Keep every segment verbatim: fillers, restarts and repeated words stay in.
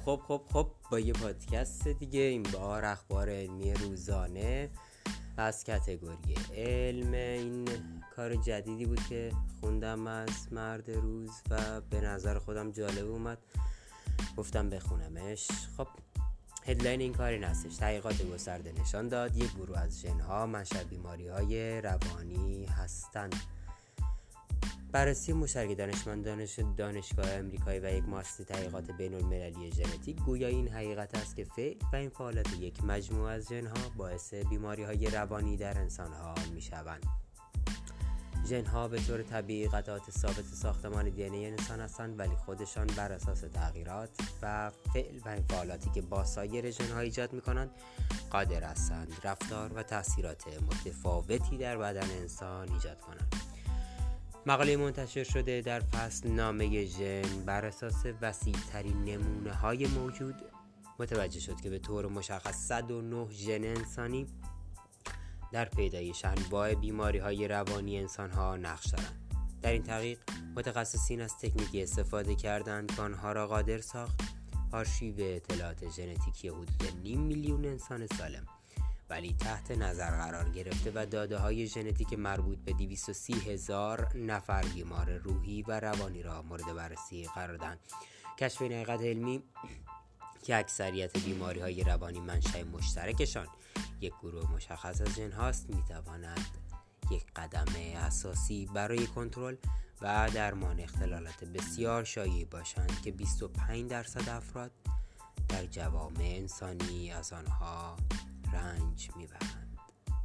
خب خب خب با یه پادکست دیگه، این بار اخبار علمی روزانه از کتگوری علم. این کار جدیدی بود که خوندم از مرد روز و به نظر خودم جالب اومد، گفتم بخونمش. خب هدلاین این کار این هستش: تحقیقات گسترده نشان داد یک گروه از ژن‌ها منشأ بیماری‌های روانی هستند. بررسی مشترک دانشمندان دانش دانشگاه امریکایی و یک مؤسسه تحقیقات بین‌المللی ژنتیک گویا این حقیقت است که فعل و این فعالیت یک مجموعه از ژن‌ها باعث بیماری‌های روانی در انسان‌ها می‌شوند. ژن‌ها به طور طبیعی قطعات ثابت ساختمان دی ان ای انسان هستند، ولی خودشان بر اساس تغییرات و فعل و این فعالیتی که با سایر ژن‌ها ایجاد می‌کنند قادر هستند رفتار و تأثیرات متفاوتی در بدن انسان ایجاد کنند. مقاله منتشر شده در فصل نامه ژن بر اساس وسیع ترین نمونه های موجود متوجه شد که به طور مشخص صد و نه ژن انسانی در پیدایش انواع بیماری های روانی انسان ها نقش دارند. در این تحقیق متخصصین از تکنیکی استفاده کردند که آنها را قادر ساخت آرشیو اطلاعات ژنتیکی حدود نیم میلیون انسان سالم ولی تحت نظر قرار گرفته و داده های ژنتیک مربوط به دویست و سی هزار نفر بیمار روحی و روانی را مورد بررسی قرار دهند. کشف این حقیقت علمی که اکثریت بیماری های روانی منشأ مشترکشان یک گروه مشخص از ژن هاست می تواند یک قدم اساسی برای کنترل و درمان اختلالات بسیار شایع باشند که بیست و پنج درصد افراد در جوامع انسانی از آنها رنج میبرند.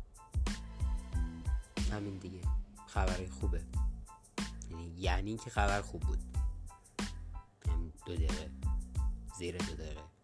همین دیگه، خبر خوبه. یعنی یعنی که خبر خوب بود. دو دقیقه زیر دو دقیقه